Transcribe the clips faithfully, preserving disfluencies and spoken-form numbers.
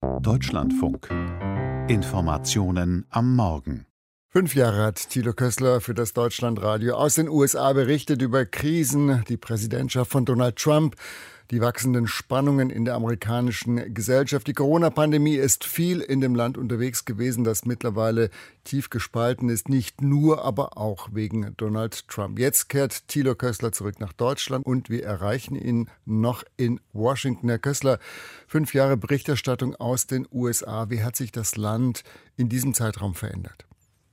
Deutschlandfunk. Informationen am Morgen. Fünf Jahre hat Thilo Kössler für das Deutschlandradio aus den U S A berichtet über Krisen, die Präsidentschaft von Donald Trump, die wachsenden Spannungen in der amerikanischen Gesellschaft. Die Corona-Pandemie ist viel in dem Land unterwegs gewesen, das mittlerweile tief gespalten ist, nicht nur, aber auch wegen Donald Trump. Jetzt kehrt Thilo Kössler zurück nach Deutschland und wir erreichen ihn noch in Washington. Herr Kössler, fünf Jahre Berichterstattung aus den U S A. Wie hat sich das Land in diesem Zeitraum verändert?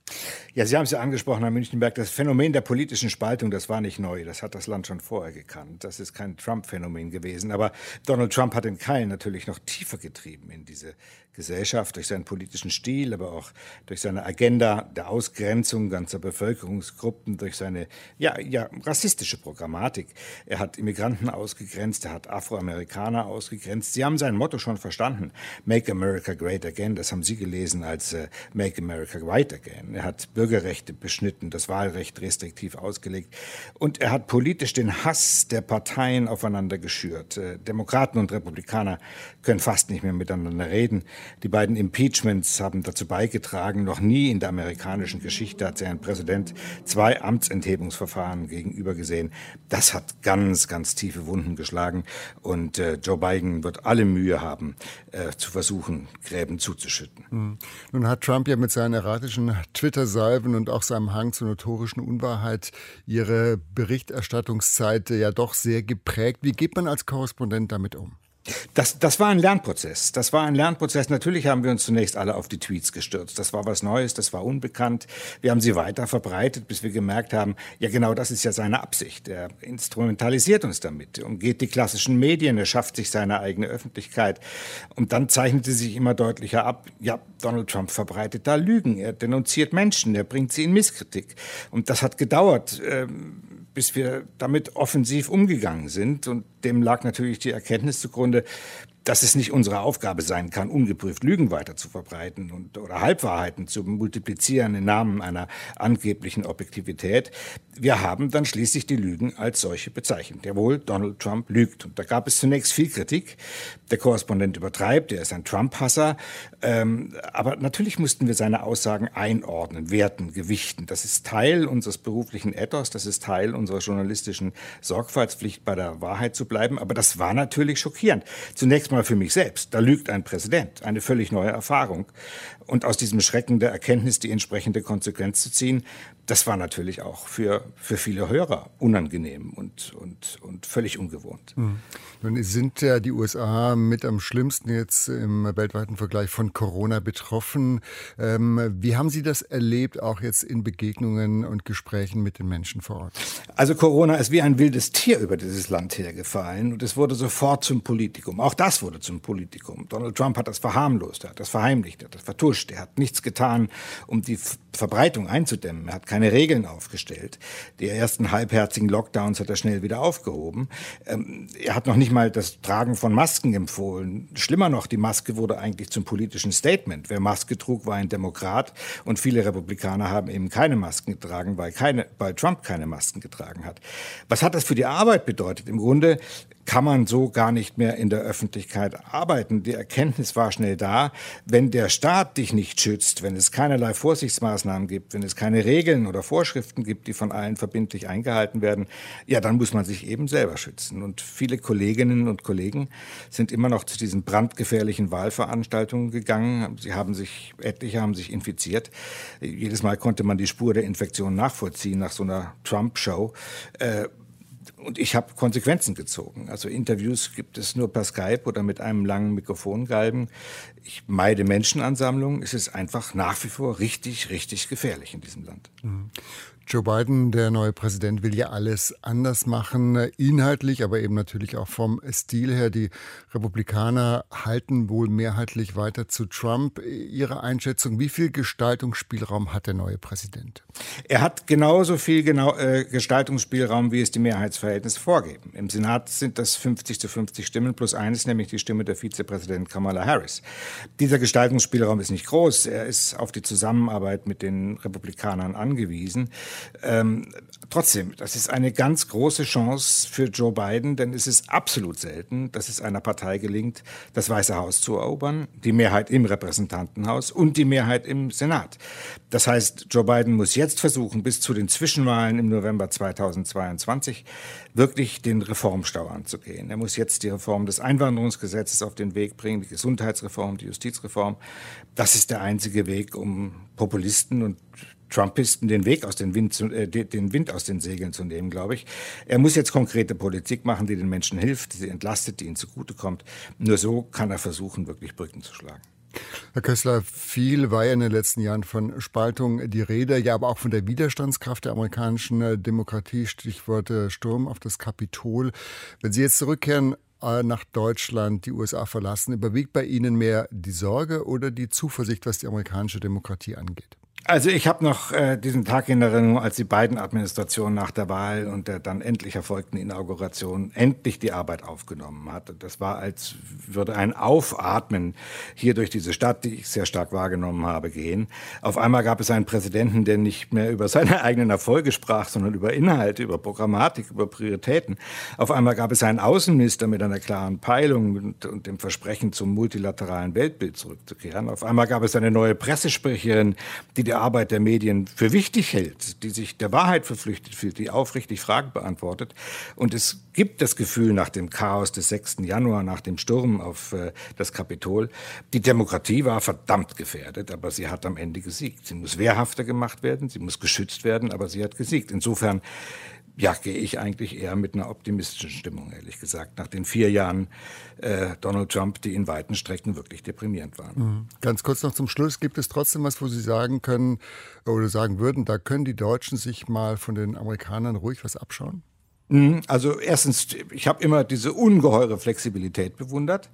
Ja, Sie haben es ja angesprochen, Herr Münchenberg, das Phänomen der politischen Spaltung, das war nicht neu, das hat das Land schon vorher gekannt. Das ist kein Trump-Phänomen gewesen, aber Donald Trump hat den Keil natürlich noch tiefer getrieben in diese Gesellschaft, durch seinen politischen Stil, aber auch durch seine Agenda der Ausgrenzung ganzer Bevölkerungsgruppen, durch seine ja, ja, rassistische Programmatik. Er hat Immigranten ausgegrenzt, er hat Afroamerikaner ausgegrenzt. Sie haben sein Motto schon verstanden, Make America Great Again, das haben Sie gelesen als äh, Make America White Again. Er hat Bürgerrechte beschnitten, das Wahlrecht restriktiv ausgelegt und er hat politisch den Hass der Parteien aufeinander geschürt. Äh, Demokraten und Republikaner können fast nicht mehr miteinander reden. Die beiden Impeachments haben dazu beigetragen, noch nie in der amerikanischen Geschichte hat sich ein Präsident zwei Amtsenthebungsverfahren gegenüber gesehen. Das hat ganz, ganz tiefe Wunden geschlagen und äh, Joe Biden wird alle Mühe haben, äh, zu versuchen, Gräben zuzuschütten. Mhm. Nun hat Trump ja mit seinen erratischen Twitter-Salven und auch seinem Hang zur notorischen Unwahrheit ihre Berichterstattungszeit ja doch sehr geprägt. Wie geht man als Korrespondent damit um? Das, das war ein Lernprozess. Das war ein Lernprozess. Natürlich haben wir uns zunächst alle auf die Tweets gestürzt. Das war was Neues, das war unbekannt. Wir haben sie weiter verbreitet, bis wir gemerkt haben, ja genau das ist ja seine Absicht. Er instrumentalisiert uns damit, umgeht die klassischen Medien, er schafft sich seine eigene Öffentlichkeit. Und dann zeichnete sich immer deutlicher ab, ja, Donald Trump verbreitet da Lügen. Er denunziert Menschen, er bringt sie in Misskritik. Und das hat gedauert, ähm, bis wir damit offensiv umgegangen sind. Und dem lag natürlich die Erkenntnis zugrunde, dass es nicht unsere Aufgabe sein kann, ungeprüft Lügen weiter zu verbreiten und, oder Halbwahrheiten zu multiplizieren im Namen einer angeblichen Objektivität. Wir haben dann schließlich die Lügen als solche bezeichnet. Jawohl, Donald Trump lügt. Und da gab es zunächst viel Kritik. Der Korrespondent übertreibt, er ist ein Trump-Hasser. Ähm, aber natürlich mussten wir seine Aussagen einordnen, werten, gewichten. Das ist Teil unseres beruflichen Ethos, das ist Teil unserer journalistischen Sorgfaltspflicht, bei der Wahrheit zu bleiben. Aber das war natürlich schockierend. Zunächst mal für mich selbst. Da lügt ein Präsident. Eine völlig neue Erfahrung. Und aus diesem Schrecken der Erkenntnis die entsprechende Konsequenz zu ziehen, das war natürlich auch für, für viele Hörer unangenehm und, und, und völlig ungewohnt. Mhm. Nun sind ja die U S A mit am schlimmsten jetzt im weltweiten Vergleich von Corona betroffen. Ähm, wie haben Sie das erlebt, auch jetzt in Begegnungen und Gesprächen mit den Menschen vor Ort? Also Corona ist wie ein wildes Tier über dieses Land hergefallen und es wurde sofort zum Politikum. Auch das wurde zum Politikum. Donald Trump hat das verharmlost, er hat das verheimlicht, er hat das vertuscht. Er hat nichts getan, um die Verbreitung einzudämmen. Er hat keine Regeln aufgestellt. Die ersten halbherzigen Lockdowns hat er schnell wieder aufgehoben. Ähm, er hat noch nicht mal das Tragen von Masken empfohlen. Schlimmer noch, die Maske wurde eigentlich zum politischen Statement. Wer Maske trug, war ein Demokrat und viele Republikaner haben eben keine Masken getragen, weil, keine, weil Trump keine Masken getragen hat. Was hat das für die Arbeit bedeutet? Im Grunde kann man so gar nicht mehr in der Öffentlichkeit arbeiten. Die Erkenntnis war schnell da, wenn der Staat dich nicht schützt, wenn es keinerlei Vorsichtsmaßnahmen gibt, wenn es keine Regeln oder Vorschriften gibt, die von allen verbindlich eingehalten werden, ja, dann muss man sich eben selber schützen. Und viele Kolleginnen und Kollegen sind immer noch zu diesen brandgefährlichen Wahlveranstaltungen gegangen. Sie haben sich, etliche haben sich infiziert. Jedes Mal konnte man die Spur der Infektion nachvollziehen nach so einer Trump-Show. Äh, Und ich habe Konsequenzen gezogen. Also Interviews gibt es nur per Skype oder mit einem langen Mikrofongalgen. Ich meide Menschenansammlungen. Es ist einfach nach wie vor richtig, richtig gefährlich in diesem Land. Mhm. Joe Biden, der neue Präsident, will ja alles anders machen, inhaltlich, aber eben natürlich auch vom Stil her. Die Republikaner halten wohl mehrheitlich weiter zu Trump. Ihre Einschätzung, wie viel Gestaltungsspielraum hat der neue Präsident? Er hat genauso viel genau, äh, Gestaltungsspielraum, wie es die Mehrheitsverhältnisse vorgeben. Im Senat sind das fünfzig zu fünfzig Stimmen plus eines, nämlich die Stimme der Vizepräsidentin Kamala Harris. Dieser Gestaltungsspielraum ist nicht groß. Er ist auf die Zusammenarbeit mit den Republikanern angewiesen. Ähm, trotzdem, das ist eine ganz große Chance für Joe Biden, denn es ist absolut selten, dass es einer Partei gelingt, das Weiße Haus zu erobern, die Mehrheit im Repräsentantenhaus und die Mehrheit im Senat. Das heißt, Joe Biden muss jetzt versuchen, bis zu den Zwischenwahlen im November zweitausendzweiundzwanzig wirklich den Reformstau anzugehen. Er muss jetzt die Reform des Einwanderungsgesetzes auf den Weg bringen, die Gesundheitsreform, die Justizreform. Das ist der einzige Weg, um Populisten und Trumpisten den Weg aus den Wind, zu, äh, den Wind aus den Segeln zu nehmen, glaube ich. Er muss jetzt konkrete Politik machen, die den Menschen hilft, die sie entlastet, die ihnen zugutekommt. Nur so kann er versuchen, wirklich Brücken zu schlagen. Herr Kössler, viel war ja in den letzten Jahren von Spaltung die Rede, ja, aber auch von der Widerstandskraft der amerikanischen Demokratie, Stichwort Sturm auf das Kapitol. Wenn Sie jetzt zurückkehren nach Deutschland, die U S A verlassen, überwiegt bei Ihnen mehr die Sorge oder die Zuversicht, was die amerikanische Demokratie angeht? Also ich habe noch äh, diesen Tag in Erinnerung, als die beiden Administrationen nach der Wahl und der dann endlich erfolgten Inauguration endlich die Arbeit aufgenommen hat. Das war, als würde ein Aufatmen hier durch diese Stadt, die ich sehr stark wahrgenommen habe, gehen. Auf einmal gab es einen Präsidenten, der nicht mehr über seine eigenen Erfolge sprach, sondern über Inhalte, über Programmatik, über Prioritäten. Auf einmal gab es einen Außenminister mit einer klaren Peilung und, und dem Versprechen, zum multilateralen Weltbild zurückzukehren. Auf einmal gab es eine neue Pressesprecherin, die die Arbeit der Medien für wichtig hält, die sich der Wahrheit verpflichtet fühlt, die aufrichtig Fragen beantwortet. Und es gibt das Gefühl nach dem Chaos des sechsten Januar, nach dem Sturm auf äh, das Kapitol, die Demokratie war verdammt gefährdet, aber sie hat am Ende gesiegt. Sie muss wehrhafter gemacht werden, sie muss geschützt werden, aber sie hat gesiegt. Insofern ja, gehe ich eigentlich eher mit einer optimistischen Stimmung, ehrlich gesagt, nach den vier Jahren äh, Donald Trump, die in weiten Strecken wirklich deprimierend waren. Mhm. Ganz kurz noch zum Schluss, gibt es trotzdem was, wo Sie sagen können oder sagen würden, da können die Deutschen sich mal von den Amerikanern ruhig was abschauen? Also erstens, ich habe immer diese ungeheure Flexibilität bewundert.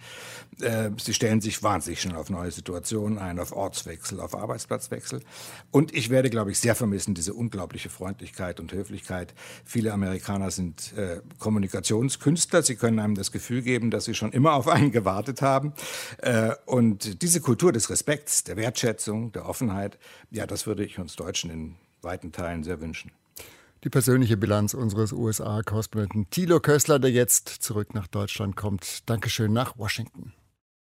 Sie stellen sich wahnsinnig schnell auf neue Situationen ein, auf Ortswechsel, auf Arbeitsplatzwechsel. Und ich werde, glaube ich, sehr vermissen, diese unglaubliche Freundlichkeit und Höflichkeit. Viele Amerikaner sind äh, Kommunikationskünstler. Sie können einem das Gefühl geben, dass sie schon immer auf einen gewartet haben. Äh, und diese Kultur des Respekts, der Wertschätzung, der Offenheit, ja, das würde ich uns Deutschen in weiten Teilen sehr wünschen. Die persönliche Bilanz unseres U S A-Korrespondenten Thilo Kössler, der jetzt zurück nach Deutschland kommt. Dankeschön nach Washington.